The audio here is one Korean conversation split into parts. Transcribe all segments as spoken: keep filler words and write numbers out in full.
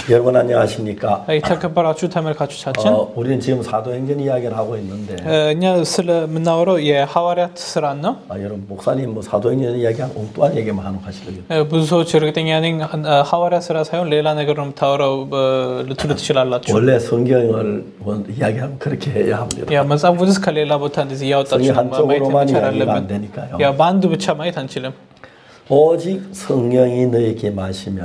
여러분 안녕하십니까? የተከበራችሁ ተመልካቾቻችን 어, 우리는 지금 사도행전 이야기를 하고 있는데 እኛ ስለምናወራው የሐዋርያት ስራን ነው። 아, 여러분 목사님 뭐 사도행전 이야기한 엉뚱한 얘기만 하는 거 하시려고요? ብዙ ሰዎች እርግጠኛ ነኝ ሐዋርያት ስራ ሳይሆን ሌላ ነገር ነው የምታወራው ልትሉ ትችላላችሁ። 원래 성경을 이야기하면 그렇게 해야 합니다. ያ መጽሐፍ ቅዱስ ከሌላ ቦታ እንደዚህ ያወጣችሁ 한쪽으로만 이야기가 안 되니까요. ያ በአንድ ብቻ ማየት አንችልም። 오직 성령이 너에게 마시면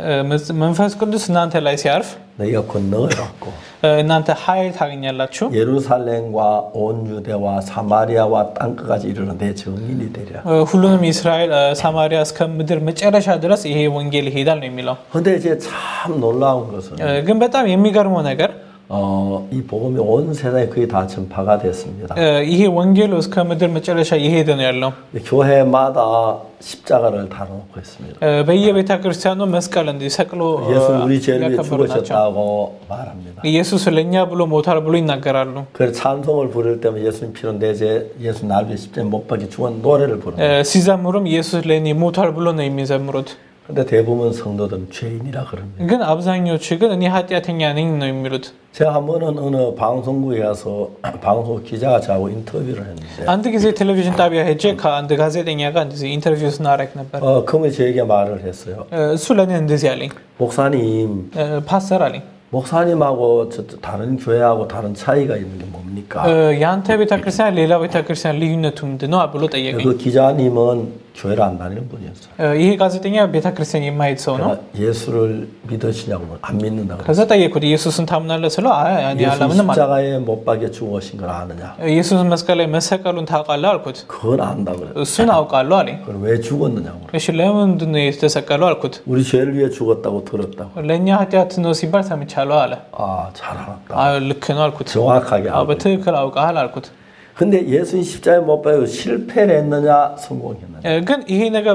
መንፈስ ቅዱስ እናንተ ላይ ሲያርፍ 너희가 건너를 얻고 እናንተ ኃይል ታገኛላችሁ. 예루살렘과 온 유대와 사마리아와 땅끝까지 이르러 내 증인이 되리라. ሁሉንም እስራኤል ሳማሪያ እስከ ምድር መጨረሻ ድረስ ይሄ ወንጌል ይሄዳል ነው የሚለው። 근데 이제 참 놀라운 것은 ግን በጣም የሚገርመው ነገር 어, 이 복음이 온 세상에 거의 다 전파가 됐습니다. ይሄ ወንጌል እስከ ምድር መጨረሻ ይሄድ ነው ያለው። 교회마다 십자가를 다뤄놓고 있습니다. በየቤተ ክርስቲያኑ መስቀል እንዲሰቅሉ 예수 우리 죄를 위해 죽으셨다고 말합니다. ኢየሱስ ለኛ ብሎ ሞታል ብሎ ይናገራሉ. 그 찬송을 부를 때면 예수님 피로 내 죄 예수 날 위해 십자가에 못 박혀 죽은 노래를 부릅니다. ሲዘምሩም ኢየሱስ ለኔ ሞታል ብሎ ነው የሚዘምሩት. 근데 대부분 성도들은 죄인이라 그럽니다. ግን አብዛኞቹ ግን እኔ ኃጢአተኛ ነኝ ነው የሚሉት. 제가 한 번은 어느 방송국에 가서 방송 기자가 저하고 인터뷰를 했는데 አንድ ጊዜ ቴሌቪዥን ጣቢያ ሄጄ ከአንድ ጋዜጠኛ ጋር እንደዚህ ኢንተርቪው ስናደርግ ነበር. 어, 그분이 저에게 말을 했어요. እሱ ለኔ እንደዚህ አለኝ. 목사님, ፓስተር አለኝ. 목사님하고 저 다른 교회하고 다른 차이가 있는 게 뭡니까? ያንተ ቤተክርስቲያን ሌላ ቤተክርስቲያን ልዩነቱ ምንድነው ብሎ ጠየቀኝ. 그 기자님은 교회를 안 다니는 분이었어요. ይሄ ጋዜጠኛ ቤተክርስቲያን የማይሄድ ሰው ነው. 예수를 믿으시냐고 안 믿는다고. ከዛ ጠየቅኩት ኢየሱስን ታምናለህ ስለው አይ እኔ አላምንም አለ. 십자가에 못 박혀 죽으신 걸 아느냐? ኢየሱስ መስቀል ላይ መሰቀሉን ታውቃለህ አልኩት. 그건 안다고 그래. እሱን አውቃለሁ አለኝ. 그럼 왜 죽었느냐고. እሺ ለምንድን ነው የተሰቀለው አልኩት. 우리 죄를 위해 죽었다고 들었다고. ለኛ ኃጢአት ነው ሲባል ሰምቻለሁ አለ. 아, 잘 알았다. 아, ልክ ነው አልኩት. 정확하게 አዎ በትክክል አውቃለህ 아ልኩት. 근데 예수님 십자가에 못 박혀 실패를 했느냐 성공했느냐? ግን ይሄ ነገር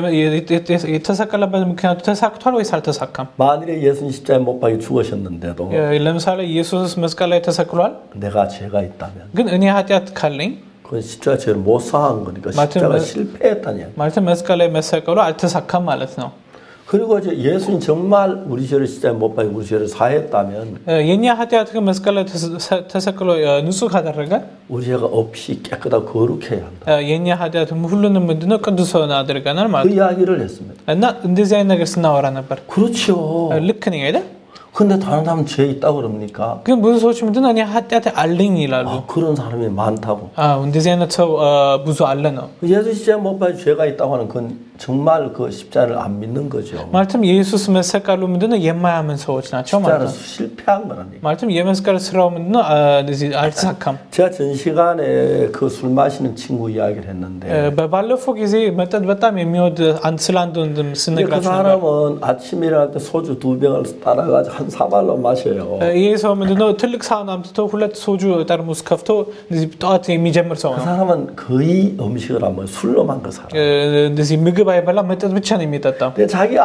የተሰቀለበት ምክንያቱ ተሳክቷል ወይስ አልተሳካም? 만일에 예수님 십자가에 못 박혀 죽으셨는데도 ለምሳሌ ኢየሱስ መስቀል ላይ ተሰቅሏል. 내가 죄가 있다면 ግን እኔ ኃጢአት ካለኝ 그건 십자가 죄를 못 사한 거니까 십자가 실패했다는 이야기. ማለት መስቀል ላይ መሰቀሉ አልተሳካም ማለት ነው. 그리고 이제 예수님 정말 우리 죄를 십자가에 못 박혀 우리 죄를 사했다면 የኛ ኃጢአት ግን መስቀል ላይ ተሰቅሎ ንጹህ ካደረገ 우리 죄가 없이 깨끗하고 거룩해야 한다. የኛ ኃጢአት ሁሉንም ምንድነው ቅዱስ ሆነ አድርገናል ማለት 그 이야기를 했습니다. እና እንደዚህ አይነት ነገር ስናወራ ነበር. 그렇죠. ልክ ነኝ አይደል? 근데 다른 사람 죄 있다고 그럽니까? ግን ብዙ ሰዎች ምንድነው እኔ ኃጢአት አለኝ ይላሉ. 아, 그런 사람이 많다고. 아, እንደዚህ አይነት ሰው ብዙ አለ ነው. 예수 십자가에 못 박혀 죄가 있다고 하는 건 정말 그 십자가를 안 믿는 거죠. ማለትም የኢየሱስ መሰቀሉ ምንድነው የማያምን ሰዎች ናቸው ማለት ነው. 실패한 거라니까. ማለትም የመስቀል ስራው ምንድነው እንደዚህ አልተሳካም. 제가 전 시간에 그 술 마시는 친구 이야기를 했는데 በባለፈው ጊዜ መጠጥ በጣም የሚወድ አንድ ስለ አንድ ወንድም ስነግራችሁ 그 사람은 아침에 일어날 때 소주 두 병을 따라가지고 한 사발로 마셔요. ይሄ ሰው ምንድነው ትልቅ ሳህን አምጥቶ ሁለት ሶጁ ጠርሙስ ከፍቶ እንደዚህ ጠዋት የሚጀምር ሰው 그 ነው. 사람은 거의 음식을 안 먹어요. 술로만 그 사람. እንደዚህ ምግብ አይበላ መጠጥ ብቻ ነው የሚጠጣው. 근데 자기가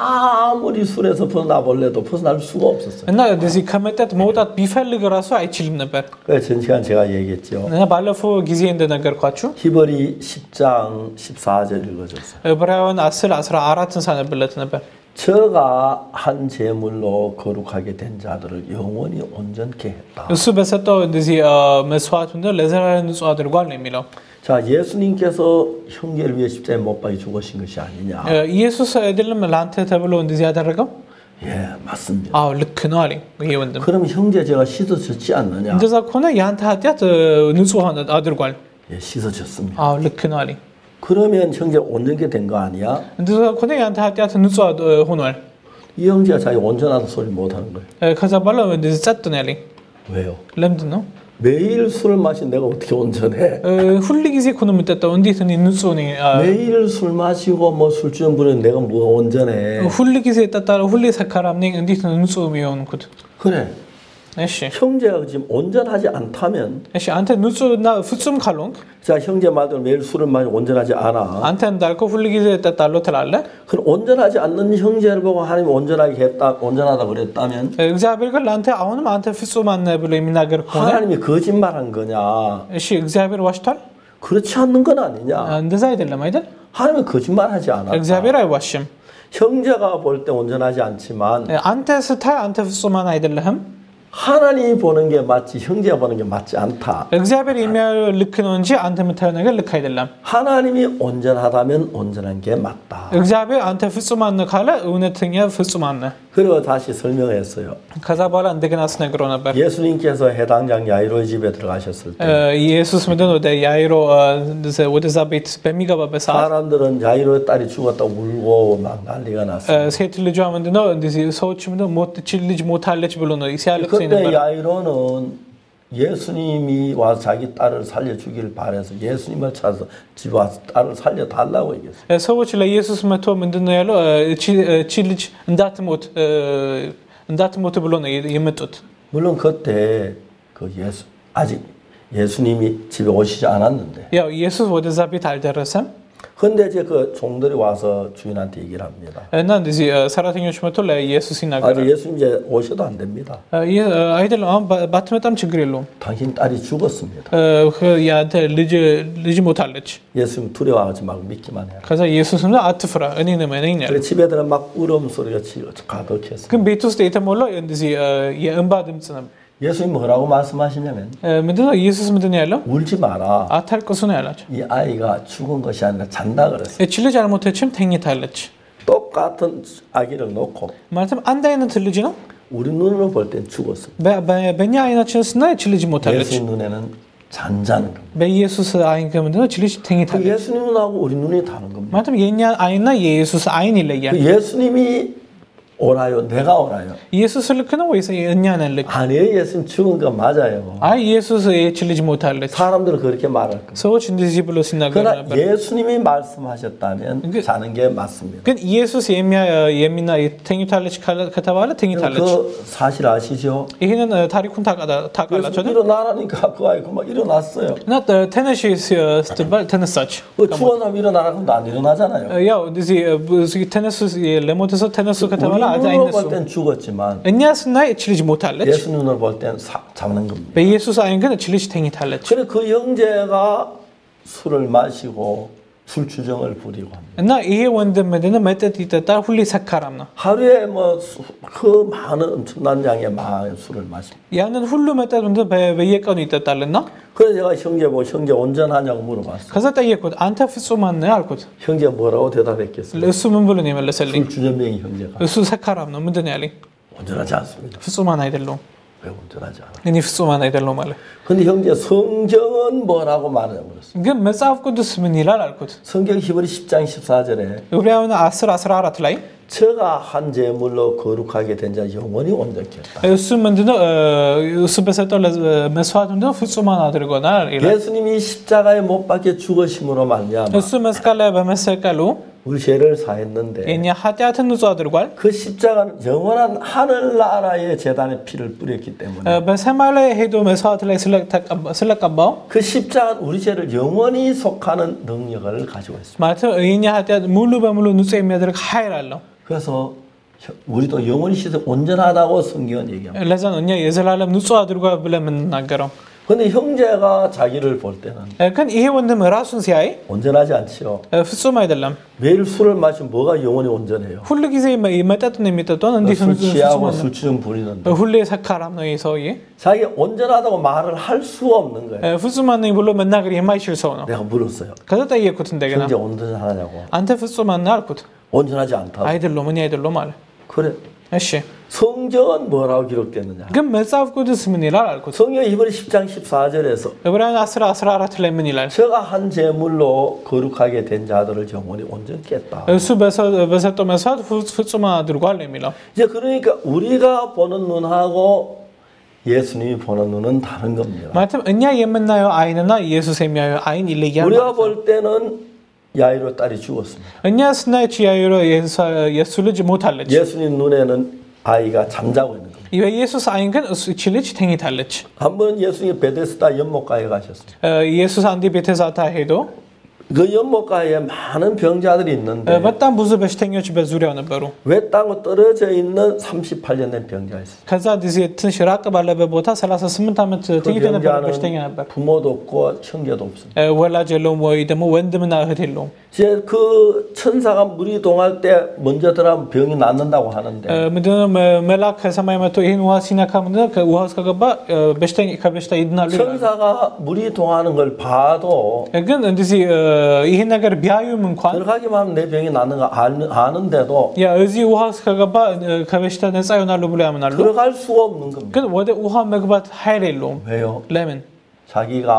아무리 술에서 벗어나 볼래도 벗어날 수가 없었어요. እና እንደዚህ ከመጠጥ መውጣት ቢፈልግ ራሱ አይችልም ነበር. 그래서 전 시간 제가 얘기했죠. እና ባለፈው ጊዜ እንደነገርኳችሁ 히브리 십 장 십사 절 읽어줬어요. ዕብራውያን አስር አስራ አራትን ሳነብለት ነበር. 저가 한 제물로 거룩하게 된 자들을 영원히 온전케 했다. እሱ በሰጠው እንደዚህ መስዋዕት እንደው ለዘላለም ንጹህ አድርጓል ነው የሚለው. 자, 예수님께서 형제를 위해 십자가에 못 박혀 죽으신 것이 아니냐? ኢየሱስ አይደለም ለአንተ ተብሎ እንደዚህ ያደረገው? 예, 맞습니다. አዎ ልክ ነው አለኝ ይሄ ወንድም። 그럼 형제 제가 씻어졌지 않느냐? እንደዛ ከሆነ ያንተ ኃጢአት ንጹህ አድርጓል። 예, 씻어졌습니다. አዎ ልክ ነው አለኝ። 그러면 형제 온전하게 된 거 아니야? እንደዛ ከሆነ ያንተ ኃጢአት ንጹህ ሆኗል. 이 형제가 자기 온전하다 소리 못 하는 거예요. ከዛ በኋላ እንደዚህ ጸጥ ነው ያለኝ። 왜요? ለምንድን ነው? 매일 술을 마신 내가 어떻게 온전해? ሁሉ ጊዜ እኮ ነው የምጠጣው እንዴት እኔ ንጹህ ነኝ? 매일 술 마시고 뭐 술주정 부리는 내가 뭐가 온전해? ሁሉ ጊዜ እጠጣለሁ ሁሌ ሰካራም ነኝ እንዴት ነው ንጹህ የሚሆንኩት? 그래. እሺ 형제가 지금 온전하지 않다면 እሺ አንተ ንጹህና ፍጹም ካልሆንክ 자 형제 말대로 매일 술을 마시고 온전하지 않아. አንተ እንዳልከው ሁሉ ጊዜ እጠጣለሁ ትላለህ. 그럼 온전하지 않는 형제를 보고 하나님이 온전하게 했다, 온전하다 그랬다면 እግዚአብሔር ግን ለአንተ አሁንም አንተ ፍጹም ነህ ብሎ የሚናገር ከሆነ 하나님이 거짓말한 거냐? እሺ እግዚአብሔር ዋሽቷል? 그렇지 않는 건 아니냐? እንደዛ አይደለም አይደል? 하나님은 거짓말하지 않았다. እግዚአብሔር አይዋሽም. 형제가 볼 때 온전하지 않지만 አንተ ስታይ አንተ ፍጹማን አይደለህም. 하나님이 보는 게 맞지 형제가 보는 게 맞지 않다. እግዚአብሔር የሚያየው ልክ ነው እንጂ አንተ የምታየው ነገር ልክ አይደለም. 하나님이 온전하다면 온전한 게 맞다. እግዚአብሔር አንተ ፍጹማን ነህ ካለ እውነተኛ ፍጹማን ነህ. 그리고 다시 설명했어요. ከዛ በኋላ እንደገና አስነግሮ ነበር. 예수님께서 해당장 야이로의 집에 들어가셨을 때 ኢየሱስ ምንድነው ወደ ያይሮ ወደዛ ቤት በሚገባበት ሰዓት 사람들은 야이로의 딸이 죽었다 울고 막 난리가 났어요. ሴት ልጇ ምንድነው እንደዚህ ሰዎች ምንድነው ሞት እቺ ልጅ ሞታለች ብሎ ነው ሲያለቅስ 그때 야이로는 예수님이 와서 자기 딸을 살려주기를 바라서 예수님을 찾아서 집 와서 딸을 살려달라고 얘기했어요. ሰዎች ለኢየሱስ መጥቶ ምንድነው ያለው እቺ እቺ ልጅ እንዳትሞት እንዳትሞት ብሎ ነው የመጡት. 물론 그때 그 예수 아직 예수님이 집에 오시지 않았는데. ያው ኢየሱስ ወደዛ ቤት አልደረሰም. 근데 이제 그 종들이 와서 주인한테 얘기를 합니다. እና እንደዚህ ሰራተኞች መጥቶ ለኢየሱስ ይናገራሉ. 아직 예수님 이제 오셔도 안 됩니다. አይደለም አሁን ባትመጣም ችግር የለውም. 당신 딸이 죽었습니다. ያንተ ልጅ ልጅ ሞታለች. 예수님 두려워하지 말고 믿기만 해라. ከዛ ኢየሱስም አትፍራ እኔን እመነኝ አለ. 그래 집에 들어 막 울음 소리가 가득했어요. ግን ቤት ውስጥ የተሞላው እንደዚህ የእንባ ድምጽ ነበር. 예수님 뭐라고 말씀하시냐면 ምንድነው ኢየሱስ ምንድነው ያለው? 울지 마라. አታልቅሱ ነው ያላቸው. 이 아이가 죽은 것이 아니라 잔다 그랬어요. እቺ ልጅ አልሞተችም ተኝታለች. 똑같은 아기를 놓고 ማለትም አንድ አይነት ልጅ ነው. 우리 눈으로 볼 땐 죽었어요. በእኛ አይናችን ስናይ እቺ ልጅ ሞታለች. 예수님 눈에는 잔자는 겁니다. በኢየሱስ አይን ከምንድነው እቺ ልጅ ተኝታለች. 예수님 눈하고 우리 눈이 다른 겁니다. ማለትም የኛ አይንና የኢየሱስ አይን ይለያል. 예수님이 오라요? 내가 오라요? ኢየሱስ ልክ ነው ወይስ እኛ ነን ልክ? 아니에요. 예수님 죽은 건 맞아요. አይ ኢየሱስ እቺ ልጅ ሞታለች. 사람들은 그렇게 말할 거예요. ሰዎች እንደዚህ ብሎ ሲናገሩ 그러나 ነበር. 예수님이 말씀하셨다면 자는 게 맞습니다. ግን ኢየሱስ የሚያ የሚና ተኝታለች ከተባለ ተኝታለች. 그 사실 아시죠? ይሄንን ታሪኩን ታውቃላችሁ አይደል? 일어나라니까 그 아이가 막 일어났어요. እና ተነሽ ስትባል ተነሳች. 그 죽은 사람 일어나라고 안 일어나잖아요. ያው እንደዚህ ተነሱ ለሞተ ሰው ተነሱ ከተባለ 눈으로 볼 땐 죽었지만 እኛ ስናይ እቺ ልጅ ሞታለች. 예수 눈으로 볼 땐 잡는 겁니다. በኢየሱስ አይን ግን እቺ ልጅ ተኝታለች. 그래 그 형제가 술을 마시고 술주정을 부리고 합니다. እና ይሄ ወንድም ምንድነው መጠጥ ይጠጣ ሁሌ ሰካራም ነው. 하루에 뭐 그 많은 엄청난 양의 많은 술을 마십니다. ያንን ሁሉ መጠጥ ምንድነው በየቀኑ ይጠጣልና 그래서 제가 형제 뭐 형제 온전하냐고 물어봤어요. ከዛ ጠየቅኩት አንተ ፍጹማን ነህ አልኩት. 형제 뭐라고 대답했겠어요? እሱ ምን ብሎ ነው የመለሰልኝ? 술주정뱅이 형제가 እሱ ሰካራም ነው ምንድነው ያለኝ? 온전하지 않습니다. ፍጹማን አይደለም. 왜 온전하지 않아? እኔ ፍጹማን አይደለም ማለት. 근데 형제 성경은 뭐라고 말하냐고 그랬어요. ግን መጽሐፍ ቅዱስ ምን ይላል አልኩት. 성경 히브리 십 장 십사 절에 ዕብራውያን አስር አስራ አራት ላይ 저가 한 제물로 거룩하게 된 자 영원히 온전케 했다. እሱ ምንድነው እሱ በሰጠው መስዋዕት ምንድነው ፍጹማን አድርጎናል ይላል. 예수님이 십자가에 못 박혀 죽으심으로 말미암아 እሱ መስቀል ላይ በመሰቀሉ 우리 죄를 사했는데 የኛ ኃጢአትን ንጹህ አድርጓል. 그 십자가는 영원한 하늘나라의 제단의 피를 뿌렸기 때문에 በሰማይ ላይ ሄዶ መስዋዕት ላይ ስለቀባው 그 십자가는 우리 죄를 영원히 속하는 능력을 가지고 있습니다. ማለት የኛ ኃጢአት ሙሉ በሙሉ ንጹህ የሚያደርግ ኃይል አለው. 그래서 우리도 영원히 씻어 온전하다고 성경은 얘기합니다. ለዛ ነው እኛ የዘላለም ንጹህ አድርጓል ብለን የምንናገረው. 근데 형제가 자기를 볼 때는 ግን ይሄ ወንድም ራሱን ሲያይ 온전하지 않지요. ፍጹም አይደለም. 매일 술을 마시면 뭐가 영원히 온전해요? ሁሉ ጊዜ መጠጥ ነው የሚጠጣው እንዴት 술 취하고 술주정 부리는데 ሁሌ ሰካራም ነው ይሄ ሰውዬ. 자기 온전하다고 말을 할 수가 없는 거예요. ፍጹማን ነኝ ብሎ መናገር የማይችል ሰው ነው. 내가 물었어요. ከዛ ጠየቅኩት እንደገና 형제 온전하냐고. አንተ ፍጹማን ነህ አልኩት. 온전하지 않다. አይደለም እኔ አይደለም አለ. 그래. እሺ 성경은 뭐라고 기록됐느냐? ግን መጽሐፍ ቅዱስ ምን ይላል አልኩት. 성경 히브리 십 장 십사 절에서 ዕብራውያን አስር አስራ አራት ላይ ምን ይላል? 저가 한 제물로 거룩하게 된 자들을 영원히 온전케 했다. እሱ በሰጠው መስዋዕት ፍጹማን አድርጓል የሚለው. 이제 그러니까 우리가 보는 눈하고 예수님이 보는 눈은 다른 겁니다. ማለትም እኛ የምናየው አይንና ኢየሱስ የሚያየው አይን ይለያል. 우리가 볼 때는 야이로 딸이 죽었습니다. እኛ ስናይ ያይሮ የሱ ልጅ ሞታለች. 예수님 눈에는 아이가 잠자고 있는 겁니다. የኢየሱስ አይን ግን እቺ ልጅ ተኝታለች. 한번 예수님이 베데스다 연못가에 가셨어요. ኢየሱስ አንዴ ቤተዛታ ሄዶ 그 연못가에 많은 병자들이 있는데 በጣም ብዙ በሽተኞች በዙሪያው ነበሩ። 외땅으로 떨어져 있는 삼십팔 년 된 병자 있어요. ከዛ ጊዜ ትንሽ ራቅ ባለበት ቦታ ሰላሳ ስምንት ዓመት 그 ተኝቶ የነበረ በሽተኛ 병자는 ነበር። 부모도 없고 형제도 없어요. ወላጅ የለውም ወይ ደግሞ ወንድምና እህት የለውም። 이제 그 천사가 물이 동할 때 먼저 들어가면 병이 낫는다고 하는데 ምንድነው መልአክ ከሰማይ መጥቶ ይሄን ውሃ ሲነካ ምንድነው ከውሃ ውስጥ ከገባ በሽተኛ ከበሽታ ይድናሉ ይላል። 천사가 물이 동하는 걸 봐도 ግን እንደዚህ ይሄን ነገር ቢያዩም እንኳን 들어가기만 하면 내 병이 낫는 거 아는- 아는데도 ያ እዚህ ውሃ ውስጥ ከገባ ከበሽታ ነፃ ይሆናሉ ብሎ ያምናሉ። 들어갈 수가 없는 겁니다. ግን ወደ ውሃ መግባት ኃይል የለውም። 왜요? ለምን? 자기가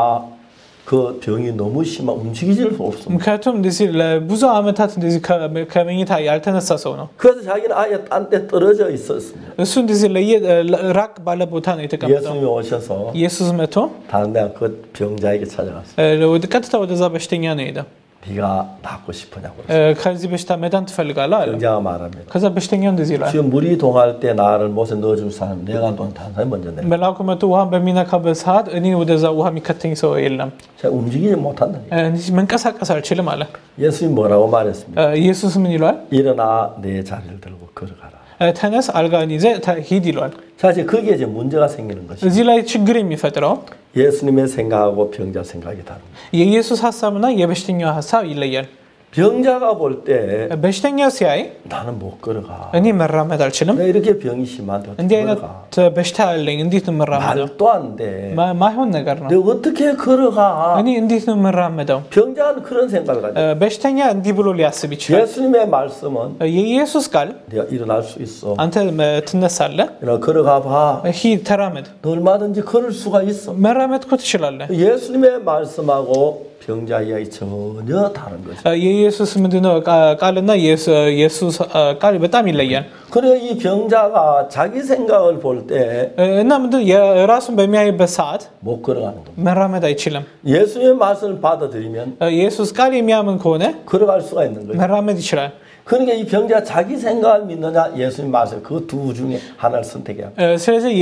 그 병이 너무 심한 움직이질 수 없습니다. ምክንያቱም እንደዚህ ለብዙ ዓመታት እንደዚህ ከመኝታ ያልተነሳ ሰው ነው። 그래서 자기는 아예 딴 데 떨어져 있었습니다. እሱ እንደዚህ ለየ ራቅ ባለ ቦታ ነው የተቀመጠው። 예수님이 오셔서 ኢየሱስ መጥቶ 다른 데가 그 병자에게 찾아갔어요. ወደ ቀጥታ ወደዛ በሽተኛ ነው ሄደ። 네가 낫고 싶으냐고. ከዚህ በሽታ መዳን ትፈልጋለህ አለ። 병자가 말합니다. ከዛ በሽተኛው እንደዚህ ይላል። 지금 물이 동할 때 나를 못에 넣어줄 사람 내가 돈 단 사람이 먼저 내. መልአኩ መጥቶ ውሃን በሚነካበት ሰዓት እኔ ወደዛ ውሃ የሚከተኝ ሰው የለም፣ 제가 움직이지 못한다. እንደዚህ መንቀሳቀስ አልችልም አለ። 예수님 뭐라고 말했습니까? ኢየሱስ ምን ይሏል? 일어나 내 자리를 들고 걸어가라. ተነስ አልጋን ይዘህ ሂድ ይሏል። 자 이제 거기에 이제 문제가 생기는 것이 እዚህ ላይ ችግር የሚፈጥረው 예수님의 생각하고 병자 생각이 다릅니다. የኢየሱስ ሐሳብና የበሽተኛው ሐሳብ ይለያል። 병자가 볼 때 በሽተኛው ሲያይ 나는 못 걸어가. እኔ መራመድ አልችልም፣ 내가 이렇게 병이 심한데 እንዲህ 어떻게 አይነት 걸어가? በሽታ አለኝ፣ እንዴት ነው የምራመደው? 말도 안 돼. ማይሆን ነገር ነው። 내가 어떻게 걸어가? እኔ እንዴት ነው የምራመደው? 병자는 그런 생각을 가져. በሽተኛ እንዲህ ብሎ ሊያስብ ይችላል። 예수님의 말씀은 የኢየሱስ ቃል 네가 일어날 수 있어. አንተ ትነሳለህ፣ 일어나 걸어가 봐. ሂድ ተራመድ፣ 너 얼마든지 걸을 수가 있어. መራመድ እኮ ትችላለህ። 예수님의 말씀하고 병자 이야기 전혀 다른 거죠. የኢየሱስ ምንድነው ቃልና የኢየሱስ ቃል በጣም ይለያል። 그래서 이 병자가 자기 생각을 볼 때 እና ምንድነው የራሱን በሚያይበት ሰዓት 못 걸어가는 겁니다. መራመድ አይችልም። 예수님의 말씀을 받아들이면 የኢየሱስ ቃል የሚያምን ከሆነ 걸어갈 수가 있는 거죠. መራመድ ይችላል። 그러니까 이 병자 자기 생각을 믿느냐 예수님 말씀 그 두 중에 하나를 선택해야 합니다. ስለዚህ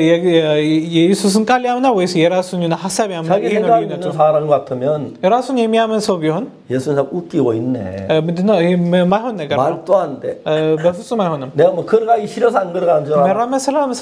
የኢየሱስን ቃል ያምናል ወይስ የራሱን ሐሳብ ያምናል? 자기 ይሄ ነው 생각을 ልዩነቱ። 믿는 사람 같으면 ራሱን የሚያምን ሰው ቢሆን 예수님 웃기고 있네. ምንድነው ይሄ ማይሆን ነገር ነው። 말도 안 돼. በፍጹም አይሆንም። 내가 뭐 걸어가기 싫어서 안 걸어가는 줄 알아. መራመድ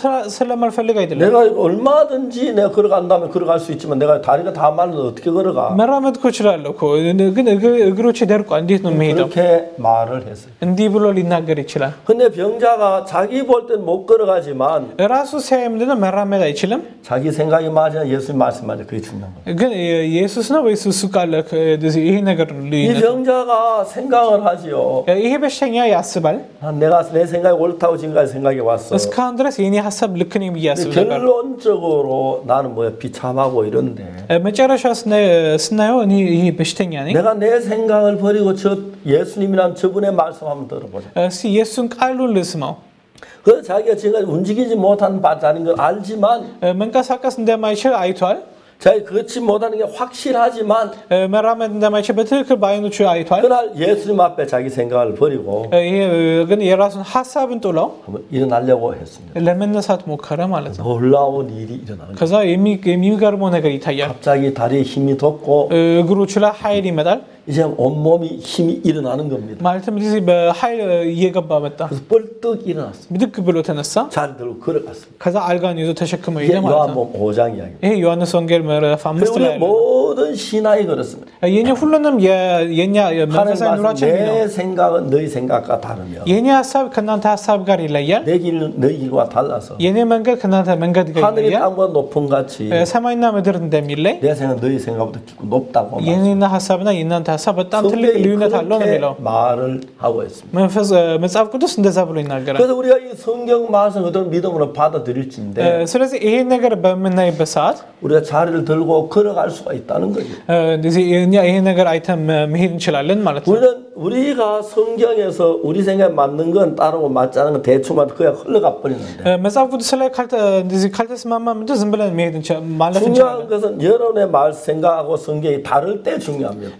ስለማልፈልግ አይደለም። 내가 얼마든지 내가 걸어간다면 걸어갈 수 있지만 내가 다리가 다 말라서 어떻게 걸어가? መራመድ እኮ እችላለሁ እኮ ግን እግሮቼ ደርቋል፣ እንዴት ነው የምሄደው? 그렇게 말을 했어요. እንዲህ ብሎ ሊናገር ይችላል። 근데 병자가 자기 볼 땐 못 걸어가지만 ራሱ ሲያይ ምንድነው መራመድ አይችልም። 자기 생각이 맞아 예수님 말씀 맞아 그게 중요한 거예요. ግን ኢየሱስ ነው ወይስ እሱ ቃል ይሄ ነገር 이 ልዩነት? 병자가 생각을 하지요. ይሄ በሽተኛ ያስባል። 아, 내가 내 생각이 옳다고 지금까지 생각이 왔어. እስካሁን ድረስ የኔ ሐሳብ ልክ ነው ብዬ አስብ ነበር። 결론적으로 나는 뭐야 비참하고 이런데 መጨረሻ ስናየው እኔ ይሄ በሽተኛ ነኝ። 내가 내 생각을 버리고 저 예수님이란 저분의 말씀 한번 들어보자. እስቲ የሱን ቃሉን ልስማው። 그래서 자기가 지금 움직이지 못하는 바다는 걸 알지만 መንቀሳቀስ እንደማይችል አይቷል። 자기 그렇지 못하는 게 확실하지만 መራመድ እንደማይችል በትክክል በአይኖቹ አይቷል። 그날 예수님 앞에 자기 생각을 버리고 ይሄ ግን የራሱን ሐሳብን ጥሎ 한번 일어나려고 했습니다. ለመነሳት ሞከረ ማለት ነው። 놀라운 일이 일어나는 거예요. ከዛ የሚገርመው ነገር ይታያል። 갑자기 다리에 힘이 돋고 እግሮቹ ላይ ኃይል ይመጣል። 이제 온몸이 힘이 일어나는 겁니다. ማለትም እንደዚህ በኃይል እየገባ መጣ። 그래서 뻘떡 일어났습니다. ብድግ ብሎ ተነሳ። 잘 들고 걸어갔습니다. ከዛ አልጋን ይዞ ተሸክሞ 이게 ሄደ ማለት ነው። 요한복음 오 장 이야기. ይሄ ዮሐንስ ወንጌል ምዕራፍ አምስት ላይ 우리 모든 신앙이 그렇습니다. የኛ ሁሉንም የኛ መንፈሳዊ ኑሯችን ነው። 내 생각은 너희 생각과 다르며 የኛ ሐሳብ ከእናንተ ሐሳብ ጋር ይለያል። 내 길은 너희 길과 달라서 የኔ መንገድ ከእናንተ መንገድ ጋር 하늘이 ይለያል። 땅과 높은 같이 ሰማይና ምድር እንደሚለይ 내 생각은 너희 생각보다 깊고 높다고 የኔና ሐሳብና የእናንተ ሐሳብ በጣም ትልቅ ልዩነት አለው ነው የሚለው 말을 하고 있습니다. መንፈስ መጽሐፍ ቅዱስ እንደዛ ብሎ ይናገራል። 그래서 우리가 이 성경 말씀 그대로 믿음으로 받아들일지인데 ስለዚህ ይሄን ነገር በምናይበት ሰዓት 우리가 자리를 들고 걸어갈 수가 있다는 거죠. እንደዚህ እኛ ይሄን ነገር አይተን መሄድ እንችላለን ማለት ነው። 우리는 우리가 성경에서 우리 생각에 맞는 건 따르고 맞지 않은 건 대충만 그냥 흘러가 버리는데 መጽሐፍ ቅዱስ ላይ ካልተ እንደዚህ ካልተስማማ ምንድን ዝም ብለን መሄድ እንችላለን ማለት 중요한 እንችላለን። 것은 여러분의 말 생각하고 성경이 다를 때 중요합니다. ዋናው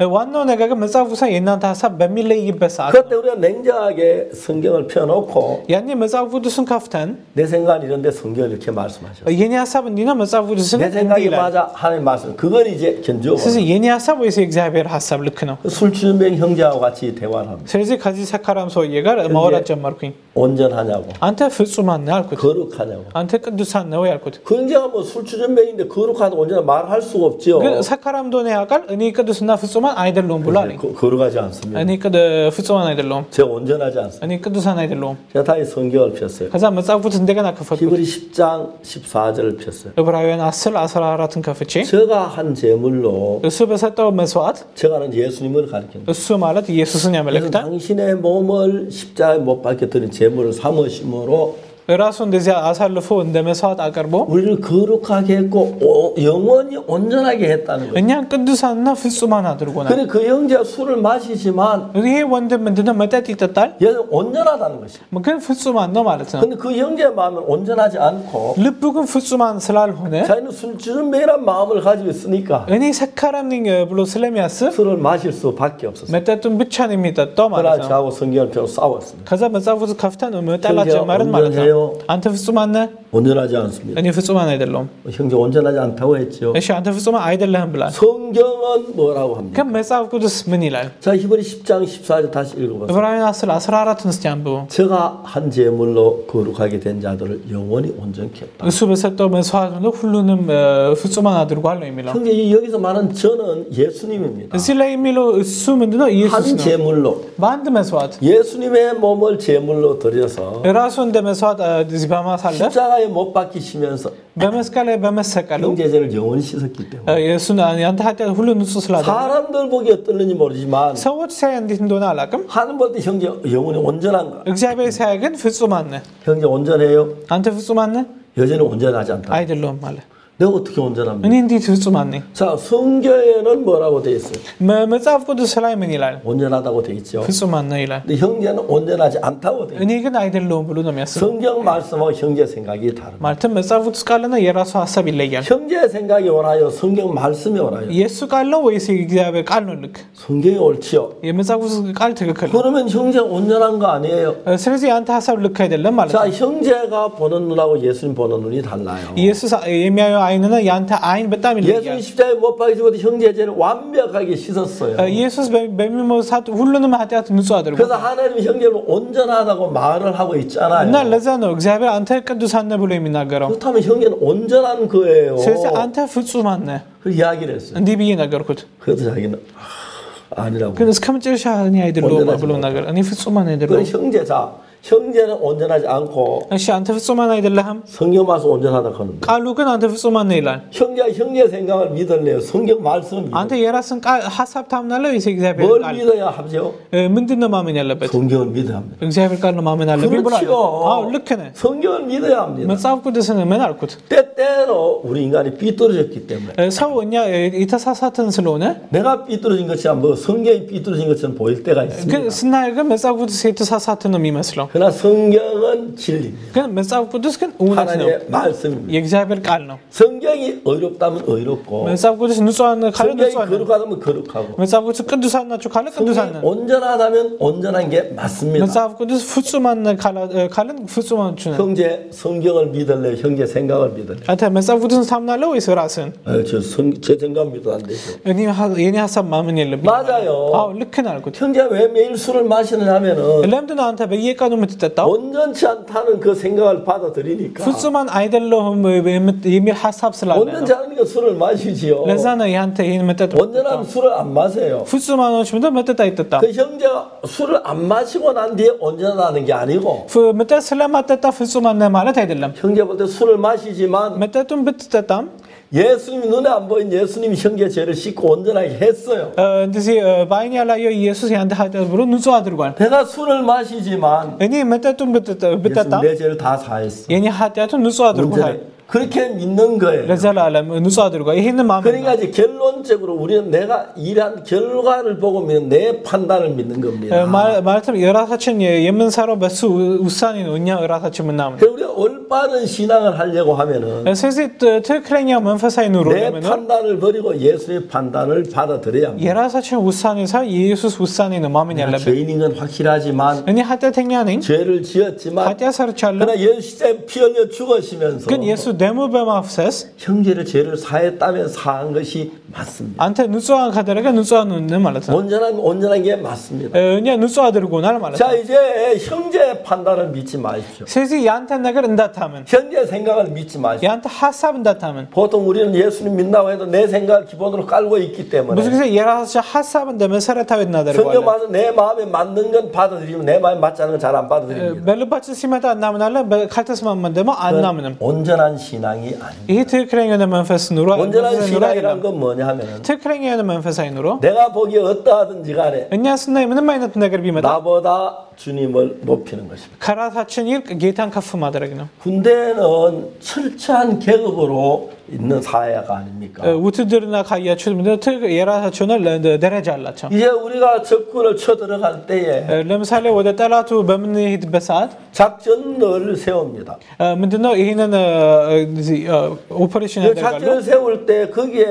ነገር ግን መጽሐፍ ውስጥ የእናንተ ሐሳብ በሚለይበት ሰዓት 그때 우리가 냉정하게 성경을 펴놓고 ያኔ መጽሐፍ ቅዱስን ከፍተን 내 생각은 이런데 성경을 이렇게 말씀하셔. የኔ ሐሳብ እንዲህ ነው መጽሐፍ ቅዱስን 내 እንዲህ 생각이 ይላል 맞아 하나님 말씀. 그걸 이제 견주어. ስለዚህ የኔ ሐሳብ ወይስ የእግዚአብሔር ሐሳብ ልክ ነው 술 취준병 형제하고 같이 대화를 합니다. ስለዚህ ከዚህ ሰካራም ሰውዬ ጋር ማውራት ጀመርኩኝ 온전하냐고, አንተ ፍጹማን ነህ አልኩት 거룩하냐고. አንተ ቅዱሳን ነው ያልኩት 그 형제가 뭐 술 취준병인데 거룩하다 온전하 말할 수가 없죠. ግን ሰካራም እንደሆነ ያውቃል እኔ ቅዱስና ፍጹማን አይደለሁም ብሎ አለኝ 거- 거룩하지 않습니다. እኔ ፍጹማን አይደለሁም 제가 온전하지 않습니다. እኔ ቅዱሳን አይደለሁም 제가 다시 성경을 폈어요. ከዛ መጽሐፍ ቅዱስ እንደገና ከፈትኩት 히브리 십 장 십사 절을 폈어요. ዕብራውያን አስር አስራ አራትን ከፍቼ 제가 한 제물로 እሱ በሰጠው መስዋዕት 제가는 예수님을 가리킵니다. እሱ ማለት ኢየሱስን 그래서 ያመለክታል 당신의 몸을 십자가에 못 박혀 드린 제물을 삼으심으로 ራሱ እንደዚያ አሳልፎ እንደ መስዋዕት አቀርቦ 우리를 거룩하게 했고 오- 영원히 온전하게 했다는 거예요. እኛን ቅዱሳንና ፍጹማን አድርጎናል 그래 그 형제가 술을 마시지만 ይሄ ወንድም ምንድነው መጠጥ ይጠጣል 얘는 온전하다는 것이에요. ግን ፍጹማን ነው ማለት ነው 근데 그 형제의 마음은 온전하지 않고 ልቡ ግን ፍጹማን ስላልሆነ 자기는 술주름뱅이란 마음을 가지고 있으니까 እኔ ሰካራም ነኝ ብሎ ስለሚያስብ 술을 마실 수밖에 없었어요. መጠጡን ብቻ ነው የሚጠጣው ማለት 그러나 ነው 저하고 성경을 펴고 싸웠습니다. ከዛ መጽሐፍ ውስጥ ከፍተን መጣላት 형제가 ጀመርን ማለት ነው 온전해요. አንተ ፍጹማን ነህ 온전하지 않습니다. እኔ ፍጹማን አይደለሁም 형제 온전하지 않다고 했죠. እሺ አንተ ፍጹማን አይደለህም ብሏል 성경은 뭐라고 합니까? ግን መጽሐፍ ቅዱስ ምን ይላል 자 히브리 십 장 십사 절 다시 읽어보세요. ዕብራውያን አስር አስራ አራትን እስቲ አንብቡ 제가 한 제물로 거룩하게 된 자들을 영원히 온전케 했다. እሱ በሰጠው መስዋዕት ነው ሁሉንም እ፣ ፍጹማን 아ድርጓል ነው የሚለው 형제 이 여기서 말하는 저는 예수님입니다. እዚህ ላይ የሚለው እሱ ምንድነው ኢየሱስ 한 ነው 제물로 በአንድ መስዋዕት 예수님의 몸을 제물로 드려서 ራሱ እንደ መስዋዕት እ፣ እዚህ በማሳለፍ 십자가에 못 박히시면서 በመስቀል ላይ በመሰቀሉ 형제제를 영원히 씻었기 때문에 እ፣ የእሱን ያንተ ኃጢአት ሁሉ ንጹህ ስላደረገ 사람들 보기 어떨는지 모르지만 ሰዎች ሲያይ እንዴት እንደሆነ አላውቅም 하는 볼 때 형제 영원히 온전한가? እግዚአብሔር ሲያይ ግን ፍጹማን ነህ 형제 온전해요? አንተ ፍጹማን ነህ 여전히 온전하지 않다. አይደለሁም ማለት 내가 어떻게 온전합니까? እኔ እንዴት ፍጹማን ነኝ 자 성경에는 뭐라고 돼 있어요? መ- መጽሐፍ ቅዱስ ላይ ምን ይላል 온전하다고 돼 있죠. ፍጹማን ነው ይላል 근데 형제는 온전하지 않다고 돼 있어요. እኔ ግን አይደለሁም ብሎ ነው የሚያስበው 성경 말씀하고 형제 생각이 다릅니다. ማለትም መጽሐፍ ቅዱስ ቃልና የራሱ ሀሳብ ይለያል 형제 생각이 옳아요? 성경 말씀이 옳아요? የእሱ ቃል ነው ወይስ የእግዚአብሔር ቃል ነው ልክ 성경이 옳지요. የመጽሐፍ ቅዱስ ቃል ትክክል ነው 그러면 형제가 온전한 거 아니에요? እ፣ ስለዚህ አንተ ሀሳብ ልክ አይደለም ማለት 자 ነው 형제가 보는 눈하고 예수님 보는 눈이 달라요. ኢየሱስ የሚያየው አይንና የአንተ አይን በጣም 예수님 ይለያል 십자가에 못 박히시고 형제제를 완벽하게 씻었어요. እ፣ ኢየሱስ በ- በሚሞት ሰዓት ሁሉንም ኃጢአት ንጹህ አድርጎ 그래서 하나님 형제를 온전하다고 말을 하고 있잖아요. እና ለዛ ነው እግዚአብሔር አንተ ቅዱሳን ነህ ብሎ የሚናገረው 그렇다면 형제는 온전한 거예요. ስለዚህ አንተ ፍጹማን ነህ 그 이야기를 했어요. እንዲህ ብዬ ነገርኩት 그래서 자기는 아, 아니라고. ግን እስከ መጨረሻ እኔ አይደለሁም ብሎ ነገር እኔ ፍጹማን 그 አይደለሁም 형제 자 형제는 온전하지 않고 እሺ አንተ ፍጹማን አይደለህም 성경 말씀 온전하다 하는데 ቃሉ ግን አንተ ፍጹማን ነህ ይላል 형제가 형제 생각을 믿을래요? 성경 말씀을 አንተ 믿어요? የራስን ቃል ሐሳብ ታምናለህ ወይስ የእግዚአብሔር 뭘 ቃል 믿어야 하죠? እ፣ ምንድን ነው ማመን ያለበት 성경을 믿어야 합니다. እግዚአብሔር ቃል ነው ማመን አለብኝ ብሏል 그렇지요. አዎ ልክ ነህ 성경을 믿어야 합니다. መጽሐፍ ቅዱስን ምን አልኩት 때때로 우리 인간이 삐뚤어졌기 때문에 እ፣ ሰው እኛ እ፣ የተሳሳትን ስለሆነ 내가 삐뚤어진 것이 아니라 뭐 성경이 삐뚤어진 것처럼 보일 때가 ግን 있습니다. ስናየው ግን መጽሐፍ ቅዱስ የተሳሳተ ነው የሚመስለው 그러나 성경은 진리입니다. ግን መጽሐፍ ቅዱስ ግን እውነት ነው 하나님의 말씀입니다. የእግዚአብሔር ቃል ነው 성경이 의롭다면 의롭고 መጽሐፍ ቅዱስ ንጹሃን ካለ 성경이 ንጹሃን ነው 거룩하다면 거룩하고 መጽሐፍ ቅዱስ ቅዱሳን ናቸው ካለ ቅዱሳን 성경이 ነን 온전하다면 온전한 게 맞습니다. መጽሐፍ ቅዱስ ፍጹማን ነን ካላ- እ፣ ካለን ፍጹማኖች ነን 형제 성경을 믿을래 형제 생각을 믿을래 አንተ መጽሐፍ ቅዱስን ታምናለህ ወይስ ራስህን 아, 저제 생각 믿어도 안 되죠. እኔ 하- የኔ ሀሳብ ማመን የለብኝ 맞아요. አዎ ልክ ነህ አልኩት 형제 왜 매일 술을 마시느냐면은 ለምንድን ነው አንተ በየቀኑ የምትጠጣው 온전치 않다는 그 생각을 받아들이니까 ፍጹማን አይደለሁም የምት- የሚል ሀሳብ ስላለ ነው 온전치 않으니까 술을 마시지요. ለዛ ነው ያንተ ይህን መጠጥ 온전한 술을 안 마세요. ፍጹማኖች ምንድን መጠጥ አይጠጣም 그 형제가 술을 안 마시고 난 뒤에 온전하다는 게 아니고 ፍ- መጠጥ ስለማጠጣ ፍጹማን ነህ ማለት አይደለም 형제 볼 때 술을 마시지만 መጠጡን ብትጠጣም 예수님이 눈에 안 보인 예수님이 형제 죄를 씻고 온전하게 했어요. እ፣ እንደዚህ እ፣ በአይን ያላየው ኢየሱስ የአንተ ኃጢአት ብሎ ንጹህ አድርጓል 내가 술을 마시지만 እኔ መጠጡን ብትጠ- 예수님 ብጠጣም 내 죄를 다 사했어. የኔ ኃጢአቱን ንጹህ አድርጎታል 문제는 그렇게 믿는 거예요. ለዘላለም ንጹህ አድርጓል። ይሄንን ማመን 그러니까 이제 결론적으로 우리는 내가 일한 결과를 보고 믿는 내 판단을 믿는 겁니다. 마- ማለትም የራሳችን የምንሰራው በሱ ውሳኔ ነው እኛ ራሳችን የምናምነው። 그래서 우리가 올바른 신앙을 하려고 하면은 ስለዚህ ትክክለኛ መንፈሳዊ ኑሮ 내 ለመኖር 판단을 버리고 예수의 판단을 받아들여야 합니다. የራሳችን ውሳኔ ሳይሆን የኢየሱስ ውሳኔ ነው ማመን 내가 ያለብን። 죄인인 건 확실하지만 እኔ ኃጢአተኛ ነኝ፣ 죄를 지었지만 ኃጢአት ሰርቻለሁ። 그러나 예수 십자가에 피 흘려 죽으시면서 ግን 예수 ደሙ በማፍሰስ 형제를 죄를 사했다면 사한 것이 맞습니다. አንተ ንጹሃን ካደረገ ንጹሃን ነን ማለት ነው። 온전한 온전한 게 맞습니다. እኛ ንጹህ አድርጎናል ማለት 자 ነው። 이제 형제 판단을 믿지 마십시오. ስለዚህ ያንተ ነገር እንዳታመን፣ 형제 생각을 믿지 마십시오. ያንተ ሐሳብ እንዳታመን። 보통 우리는 예수님 믿나고 해도 내 생각을 기본으로 깔고 있기 때문에 ብዙ ጊዜ የራሳችን ሐሳብ እንደ መሰረታዊ 성경 እናደርገዋለን። 말은 내 마음에 맞는 건 받아들이면 내 마음에 맞지 않은 건 잘 안 받아들입니다. በልባችን ሲመጣ እናምናለን፣ በ- ካልተስማማን ደግሞ አናምንም። 온전한 신앙이 아닙니다. ይህ ትክክለኛ የሆነ መንፈስ ኑሮ 온전한 መንፈሳዊ ኑሮ 신앙이란 አይደለም። 건 뭐냐 하면은 ትክክለኛ የሆነ መንፈሳዊ ኑሮ 내가 보기에 어떠하든지 간에 እኛ ስናይ ምንም አይነት ነገር ቢመጣ 나보다 주님을 높이는 것입니다. ከራሳችን ይልቅ ጌታን ከፍ ማድረግ ነው። 군대는 철저한 계급으로 있는 사회가 አ닙니까? ውትድርና ካያችሁት ምንድነው ት- የራሳቸው የሆነ ለ- ደረጃ አላቸው። 이제 우리가 적군을 쳐들어갈 때에 ለምሳሌ ወደ ጠላቱ በምንሄድበት ሰዓት 작전을 세웁니다. ምንድነው ይሄንን ኦፐሬሽን 그 ያደርጋሉ። 작전을 세울 때 거기에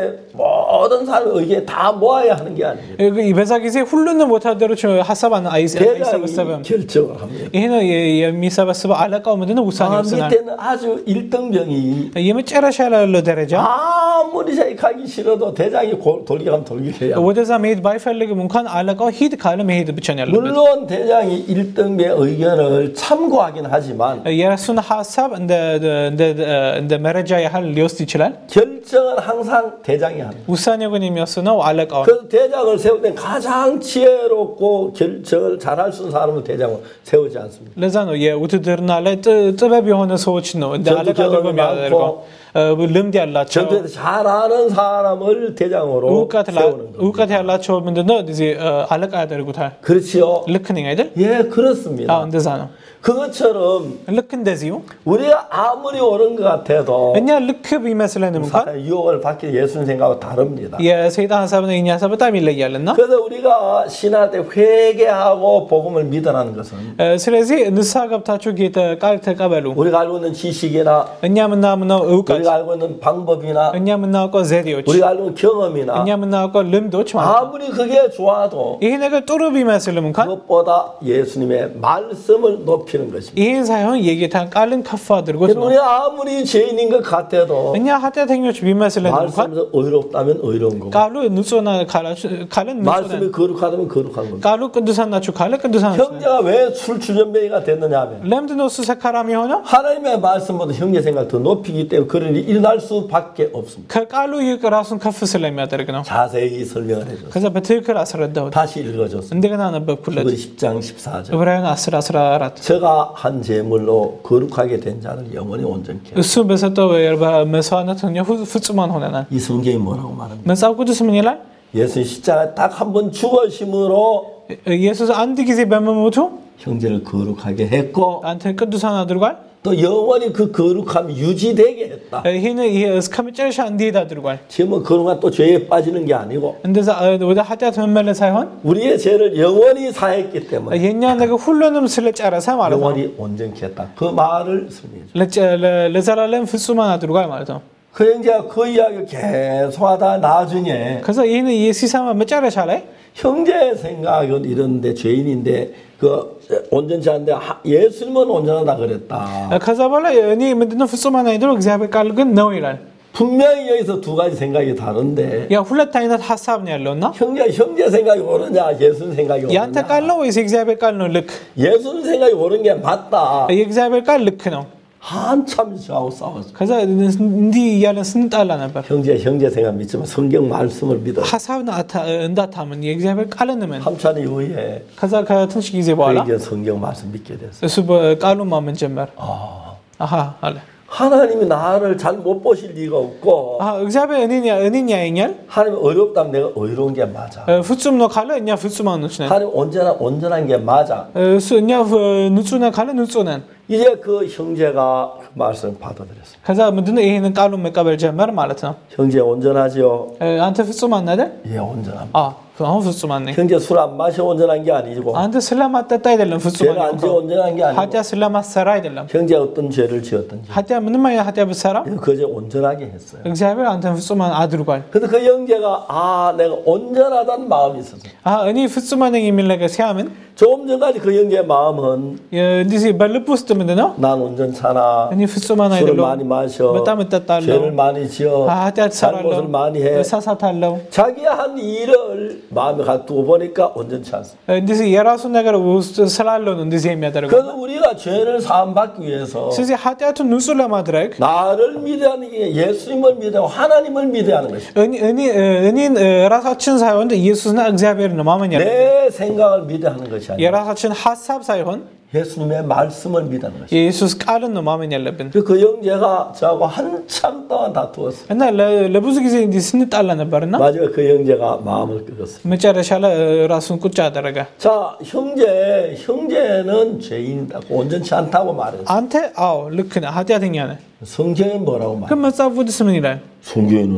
모든 사람의 의견 다 모아야 하는 게 아닙니다. በዛ ጊዜ ሁሉንም ወታደሮች ሀሳብ አን- አይስ- አይሰበሰብም። 대장이 결정을 합니다. ይሄን የሚሰበስበው አለቃው ምንድነው ውሳኔ 아, ይወስናል። 밑에는 아주 일등병이 የመጨረሻ ላይ ያለው ደረጃ 아무리 자기 가기 싫어도 대장이 고- 돌리가면 돌리게 해야 합니다. ወደዛ መሄድ ባይፈልግም እንኳን አለቃው ሂድ ካለ መሄድ ብቻ ነው ያለበት። 물론 대장이 일등병의 의견을 참고하긴 하지만 የራሱን ሀሳብ እንደ እንደ እንደ መረጃ ያህል ሊወስድ ይችላል። 결정은 항상 대장이 합니다. ውሳኔው ግን የሚወስነው 아ለቃው ነው። 그래서 대장을 세울 때 가장 지혜롭고 결정을 잘할 수 있는 사람을 대장을 세우지 않습니다. ለዛ ነው የውትድርና ላይ ጥ- ጥበብ የሆነ ሰዎች ነው እንደ 전투 አለቃ አድርጎ 경험이 የሚያደርገው። 많고 እ፣ ልምድ ያላቸው 전투에서 잘하는 사람을 대장으로 እውቀት ላ- 세우는 겁니다. እውቀት ያላቸው ምንድነው እዚህ እ፣ አለቃ ያደርጉታል። 그렇지요? ልክ ነኝ አይደል? 예, 그렇습니다. አዎ እንደዛ ነው። 그것처럼 ልክ እንደዚሁ 우리가 아무리 옳은 것 같아도 እኛ ልክ ቢመስለንም እንኳን 사탄의 유혹을 받기 예수님 생각하고 다릅니다. የሰይጣን ሀሳብና የኛ ሀሳብ በጣም ይለያልና 그래서 우리가 신할 때 회개하고 복음을 믿으라는 것은 እ፣ ስለዚህ ንስሐ ገብታችሁ ጌታ ቃል ተቀበሉ። 우리가 알고 있는 지식이나 እኛ የምናምነው እውቀት፣ 우리가 알고 있는 방법이나 እኛ የምናውቀው ዘዴዎች፣ 우리가 알고 있는 경험이나 እኛ የምናውቀው ልምዶች ማለት ነው። 아무리 그게 좋아도 ይሄ ነገር ጥሩ ቢመስልም እንኳን 그것보다 예수님의 말씀을 높이는 것입니다. ይህን ሳይሆን የጌታን ቃልን ከፍ አድርጎት ነው። 우리 아무리 죄인인 것 같아도 እኛ ኃጢአተኞች ቢመስልን እንኳን 말씀에서 의롭다면 의로운 거고 ቃሉ ንጹህ ነው ካላችሁ ካለን ንጹህ 말씀이 ነን። 거룩하다면 거룩한 거고 ቃሉ ቅዱሳን ናችሁ ካለ ቅዱሳን ናችሁ። 형제가 왜 술 주전뱅이가 됐느냐 하면 ለምንድን ነው እሱ ሰካራም የሆነው? 하나님의 말씀보다 형제 생각을 더 높이기 때문에 그러니 일어날 수밖에 없습니다. ከቃሉ ይልቅ ራሱን ከፍ ስለሚያደርግ ነው። 자세히 설명을 해줬습니다. ከዛ በትክክል አስረዳሁት። 다시 읽어줬습니다. እንደገና ነበብኩለት። 히브리 십 장 십사 절 ዕብራውያን አስር አስራ አራት 저가 한 제물로 거룩하게 된 자는 영원히 온전케 እሱ በሰጠው መስዋዕትነት እኛ ፍጹማን ሆነናል። 이 성경이 뭐라고 말합니까? መጽሐፍ ቅዱስ ምን ይላል? 예수 십자가에 딱 한 번 죽으심으로 ኢየሱስ አንድ ጊዜ በመሞቱ 형제를 거룩하게 했고 አንተ ቅዱሳን አድርጓል። 또 영원히 그 거룩함이 유지되게 했다. ይህን እስከ መጨረሻ እንዲሄድ 아ድርጓል። 지금은 거룩한 또 죄에 빠지는 게 아니고 እንደዛ ወደ ኃጢአት መመለስ ሳይሆን 우리의 죄를 영원히 사했기 때문에 የኛ ነገር ሁሉንም ስለጨረሰ ማለት ነው። 영원히 온전케 했다. 그 말을 설명해 ለጨ- ለ- ለዘላለም ፍጹማን አድርጓል ማለት ነው። 그 형제가 그 이야기를 계속하다 나중에 ከዛ ይህን ሲሰማ መጨረሻ ላይ 형제 생각은 이런데 죄인인데 그 온전치 않은데 하- 예수님은 온전하다 그랬다. ከዛ በኋላ እኔ ምንድነው ፍጹማን አይደለም እግዚአብሔር ቃል ግን ነው ይላል። 분명히 여기서 두 가지 생각이 다른데 ያ ሁለት አይነት ሐሳብ ነው ያለውና 형제 형제 생각이 옳으냐 예수님 생각이 ያንተ ቃል 옳으냐 ነው ወይስ የእግዚአብሔር ቃል ነው ልክ? 예수님 생각이 옳은 게 맞다. የእግዚአብሔር ቃል ልክ ነው። 한참 저하고 싸웠어. ከዛ እንዲህ እያለን ስንጣላ ነበር። 형제 형제 생각 믿지만 성경 말씀을 믿어. ሐሳብን አታ- እንዳታምን የእግዚአብሔር ቃልን እመን። 한참 이후에 ከዛ ከትንሽ ጊዜ በኋላ 이제 성경 말씀 믿게 됐어. እሱ በቃሉ ማመን ጀመር። 아, አሃ አለ 하나님이 나를 잘 못 보실 리가 없고 아, እግዚአብሔር እኔን እኔን ያየኛል 하나님 어렵다면 내가 어려운 게 맞아. ፍጹም ነው ካለ እኛ ፍጹማን ነን 하나님 온전한 온전한 게 맞아. እሱ እኛ ንጹህ ነን ካለ ንጹህ ነን 이제 그 형제가 그 말씀을 받아들였어요. ከዛ ምንድነው ይሄንን ቃሉን መቀበል ጀመር ማለት ነው 형제 온전하지요? አንተ ፍጹማን ነህ አይደል 예, 온전합니다. 아 አሁን ፍጹማን ነኝ 형제 술 안 마셔 온전한 게 아니고 አንተ ስለማጠጣ አይደለም ፍጹማን 죄를 안 지어 온전한 게 아니고 ኃጢአት ስለማሰራ አይደለም 형제 어떤 죄를 지었든지 ኃጢአት ምንም አይነት ኃጢአት ብትሰራ 그저 온전하게 했어요. እግዚአብሔር አንተን ፍጹማን አድርጓል 근데 그 형제가 아 내가 온전하다는 마음이 있었어요. 아 እኔ ፍጹማን ነኝ የሚል ነገር ሲያምን 조금 전까지 그 형제의 마음은 እንዲህ በልብ ውስጥ ምንድነው 난 온전찮아. እኔ ፍጹማን 술을 አይደለም 많이 마셔. በጣም እጠጣለሁ 죄를 많이 지어. ኃጢአት 잘못을 ሰራለሁ 많이 해. እሳሳታለሁ 자기가 한 일을 마음에 가두고 보니까 온전치 않습니다. እንዲህ የራሱን ነገር ውስጥ ስላለው ነው እንደዚህ የሚያደርገው 그래서 우리가 죄를 사함받기 위해서 ስለዚህ ኃጢአቱን ንጹህ ለማድረግ 나를 믿어야하는 게 예수님을 믿어야 하나님을 믿어야 하는 것입니다. እኔ እኔ እኔን ራሳችን ሳይሆን ኢየሱስና እግዚአብሔር ነው ማመን ያለብን 내 생각을 믿어야 하는 것이 아니라 የራሳችን ሐሳብ ሳይሆን 예수님의 말씀을 믿어야 하는 것입니다. የኢየሱስ ቃልን ነው ማመን ያለብን 그 형제가 저하고 한참 동안 다투었어요. እና ለብዙ ጊዜ እንዲህ ስንጣላ ነበርና 마지막에 그 형제가 마음을 끄었어요. መጨረሻ ላይ ራሱን ቁጭ አደረገ 자, 형제, 형제는 죄인이다. 온전치 않다고 말했어요. አንተ አዎ ልክ ነህ ኃጢአተኛ ነህ 성경은 뭐라고 ግን 말해요? መጽሐፍ ቅዱስ ምን ይላል 성경에는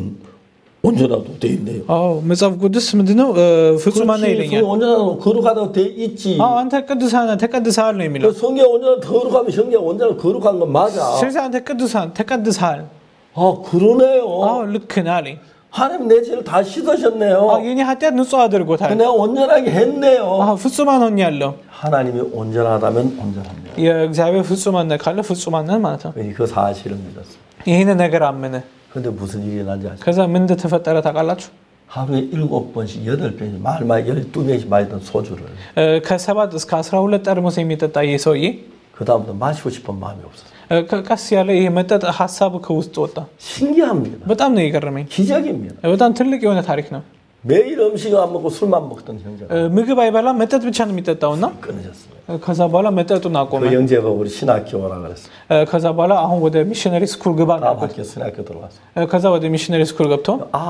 온전하다고 돼 있네요. አዎ መጽሐፍ ቅዱስ ምንድነው ፍጹማን ነህ 그렇지, ይለኛል 온전하다고 거룩하다고 돼 있지. አዎ አንተ ቅዱሳን ነህ ተቀድሰሃል ነው የሚለው 그 성경 온전한 거룩하면 형제 온전한 거룩한 건 맞아. ስለዚህ አንተ ቅዱሳን ተቀድሰሃል 아, 그러네요. አዎ ልክ ነህ አለኝ 하나님 내 죄를 다 씻으셨네요. አዎ የኔ ኃጢአት ንጹህ አድርጎታል 내가 온전하게 했네요. አዎ ፍጹማን ሆኛለሁ 하나님이 온전하다면 온전합니다. የእግዚአብሔር ፍጹማን ነህ ካለ ፍጹማን ነህ ማለት ነው 그 사실을 믿었어요. ይሄንን ነገር 아መነ 근데 무슨 일이 일어난지 아시죠? ከዛ ምን እንደተፈጠረ ታውቃላችሁ 하루에 일곱 번씩 여덟 번씩 말말 열두 병씩 마시던 소주를 ከሰባት እስከ አስራ ሁለት ጠርሙስ የሚጠጣ ይህ ሰውዬ 그 다음부터 마시고 싶은 마음이 없었어요. ቀስ ያለ ይሄ መጠጥ ሐሳቡ ከውስጥ ወጣ 신기합니다. በጣም ነው የገረመኝ 기적입니다. በጣም ትልቅ የሆነ ታሪክ ነው 매일 음식을 안 먹고 술만 먹던 형제가 ምግብ አይበላም መጠጥ ብቻ ነው የሚጠጣውና 끊어졌어요. ከዛ በኋላ መጠጡን አቆመ 그 형제가 우리 신학교 오라 그랬어요. ከዛ በኋላ አሁን ወደ ሚሽነሪ ስኩል ግባ 다 ነው 밖에 신학교 들어왔어요. ከዛ ወደ ሚሽነሪ ስኩል ገብቶ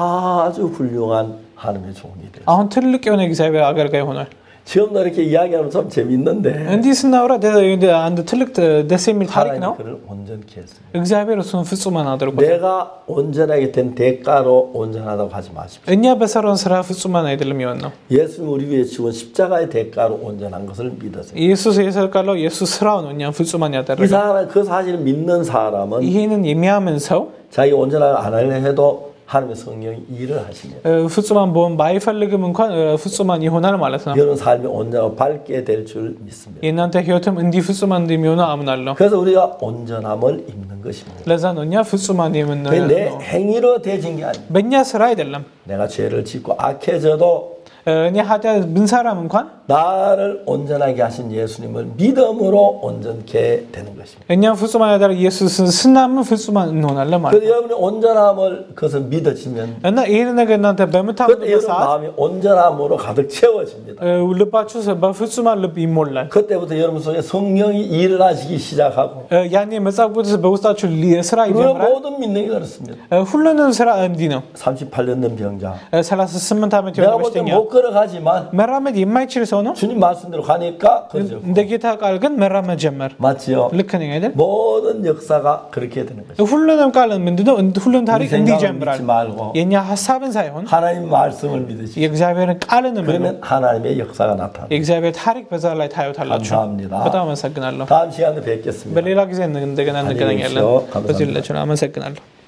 아주 훌륭한 하나님의 종이 됐어요. አሁን ትልቅ የሆነ እግዚአብሔር አገልጋይ ሆኗል 지금도 이렇게 이야기하면 참 재밌는데 እንዲህ ስናወራ አንድ ትልቅ ደስ የሚል ታሪክ ነው 하나님 그를 온전케 했습니다. እግዚአብሔር እሱን ፍጹማን አድርጎታል 내가 온전하게 된 대가로 온전하다고 하지 마십시오. እኛ በሰራን ስራ ፍጹማን አይደለም የሆነው 예수님 우리 위해 죽은 십자가의 대가로 온전한 것을 믿으세요. ኢየሱስ የሰቀለው ኢየሱስ ስራው ነው እኛን ፍጹማን 이 ያደረገው 사람 그 사실을 믿는 사람은 ይሄንን የሚያምን ሰው 자기 온전하게 안 하려 해도 하나님의 성령이 일을 하시면 ፍጹማን በሆን ባይፈልግም እንኳን ፍጹማን ይሆናል ማለት ነው 여러분 삶이 온전하고 밝게 될 줄 믿습니다. የእናንተ ህይወትም እንዲህ ፍጹማን እንደሚሆኑ አምናለሁ 그래서 우리가 온전함을 입는 것입니다. ለዛ ነው እኛ ፍጹማን 내 የምንለው 행위로 되진 게 아니에요. በእኛ ስራ አይደለም 내가 죄를 짓고 악해져도 እኔ ኃጢአት ብንሰራም እንኳን 나를 온전하게 하신 예수님을 믿음으로 온전케 되는 것입니다. እኛም ፍጹማን ያደረገ ኢየሱስን ስናምን ፍጹማን እንሆናለን ማለት 그래서 여러분이 온전함을 그것을 믿어지면 እና ይሄን ነገር እናንተ 그때 በምታምኑበት 여러분 ሰዓት 마음이 온전함으로 가득 채워집니다. ልባችሁ በፍጹማን ልብ ይሞላል 그때부터 여러분 속에 성령이 일을 하시기 시작하고 ያኔ መጽሐፍ ቅዱስ በውስጣችሁ ስራ 우리는 ይጀምራል 모든 믿는 게 그렇습니다. ሁሉንም ስራ እንዲህ ነው 삼십팔 년 된 병자 ሰላሳ ስምንት ዓመት 내가 የሆነ 볼 때 በሽተኛ 못 걸어가지만 መራመድ የማይችል ሰው ነው 주님 말씀대로 가니까 그러죠. እንደ ጌታ ቃል ግን መራመድ ጀመር 맞지요? ልክ ነኝ አይደል 모든 역사가 그렇게 되는 거죠. ሁሉንም ቃል ምንድነው ሁሉም ታሪክ 우리 እንዲህ 생각을 ይጀምራል 믿지 말고 የኛ ሐሳብን ሳይሆን 하나님 말씀을 믿으시고 የእግዚአብሔርን ቃልን ነው 그러면 하나님의 역사가 나타납니다. የእግዚአብሔር ታሪክ በዛ ላይ ታዩታላችሁ 감사합니다. በጣም አመሰግናለሁ 다음 시간에 뵙겠습니다. በሌላ ጊዜ እንደገና እንገናኛለን 안녕히 계십시오. በዚህ ላይ አመሰግናለሁ